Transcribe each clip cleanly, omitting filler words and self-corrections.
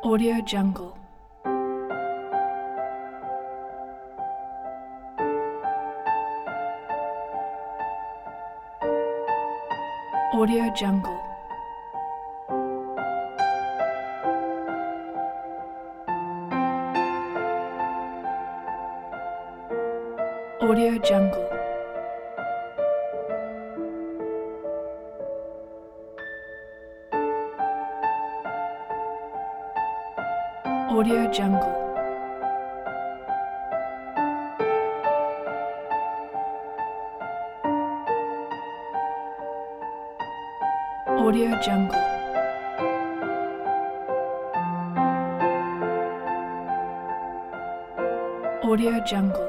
Audio Jungle. Audio Jungle. Audio Jungle. Audio Jungle. Audio Jungle. Audio Jungle.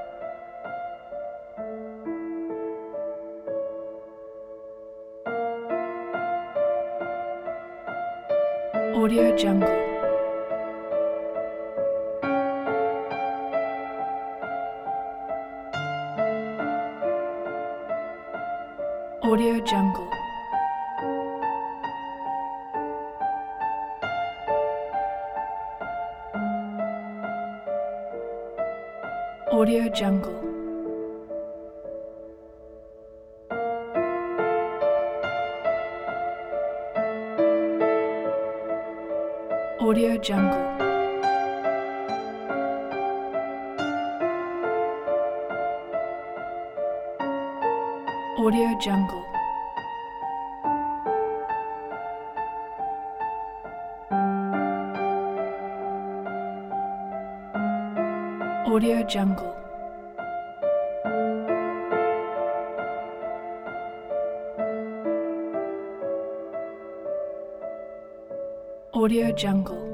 Audio Jungle. Audio Jungle. Audio Jungle. Audio Jungle. Audio Jungle. Audio Jungle. Audio Jungle.